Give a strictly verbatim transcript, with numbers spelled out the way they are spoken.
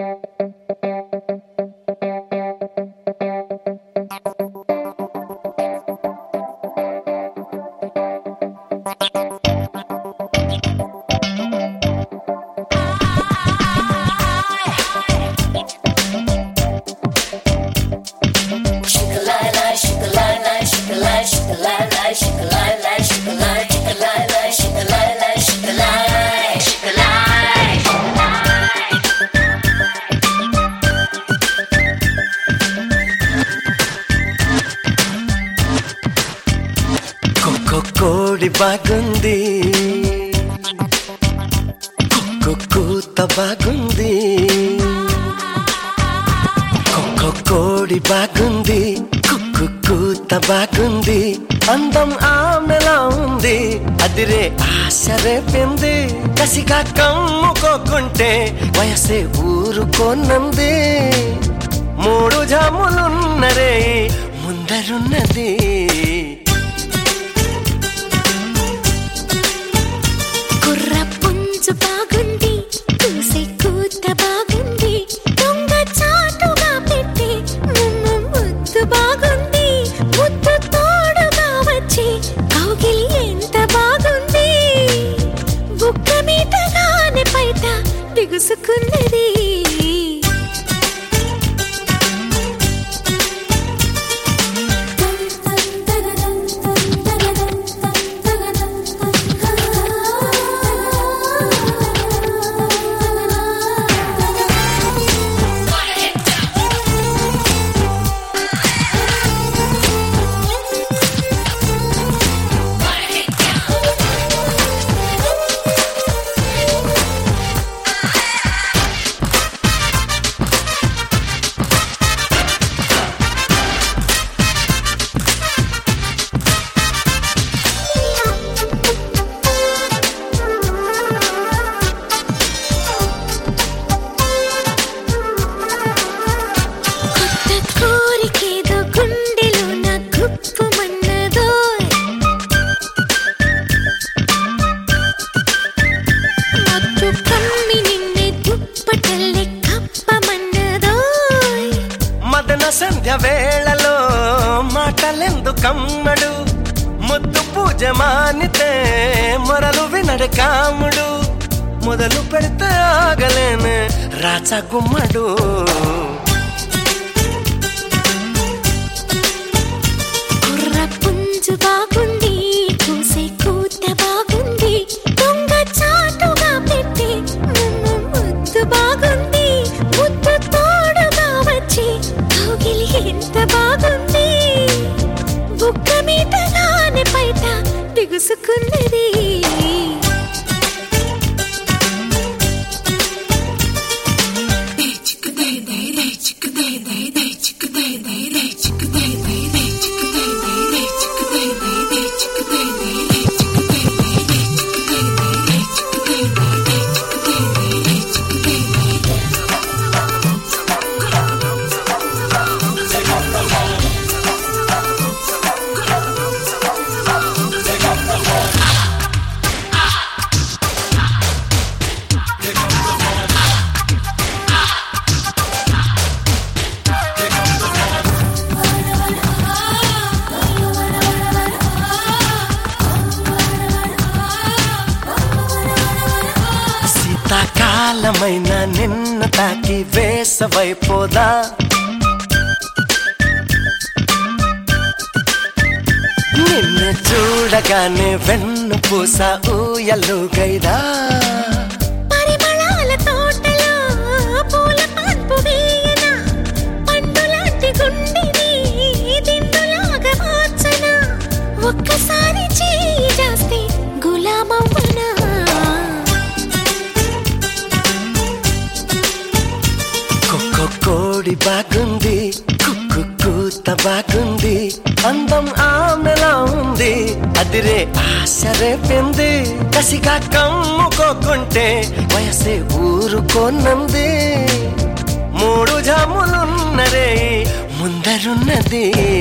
కోడి బాగుంది, కూత బాగుంది. కోడి బాగుంది, కూత బాగుంది. అందం ఆమెలా ఉంది, అదిరే ఆశ రేపింది. కసిగా కమ్ముకోకుంటే వయసే ఊరుకోనంది. మూడు జాములున్నరే ముందరున్నది. బాగుంది, చూసే కూత బాగుంది. దొంగ చాటుగా పెట్టి ముద్దు బాగుంది. ముద్దు తోడుగా వచ్చి కౌగిలి ఎంత బాగుంది. బుక్క మీటగానే బయట బిగుసుకున్నది. సంధ్య వేళలో మాటలెందుకమ్మడు. ముద్దు పూజ మానితే మొరలు వినడు కాముడు. మొదలు పెడితే ఆగలేను రాచా గుమ్మడు. కుర్ర పుంజు బాగుంది, కూసే కూత బాగుంది. దొంగ చాటుగా పెట్టి ముద్దు బాగుంది. ముద్దు తోడుగా వచ్చి కౌగిలి ఎంత బాగుంది. బుక్క మీటగానే బయట బిగుసుకున్నది. కాలమైన నిన్ను తాకి వేసవైపోదా. నిన్ను చూడగానే వెన్ను పూస ఊయలుగైదా. పరిమళాల తోటలో పూల పాన్పు వేయన, పండులాంటి గుండెని దిండులాగా మార్చన. ఒక్కసారి చేయి చేస్తే గులామవ్వనా. కోడి బాగుంది, కూత బాగుంది. అందం ఆమెలా ఉంది, అదిరే ఆశ రేపింది. కసిగా కమ్ముకోకుంటే వయసే ఊరుకోనంది. మూడు జాములున్నరే ముందరున్నది.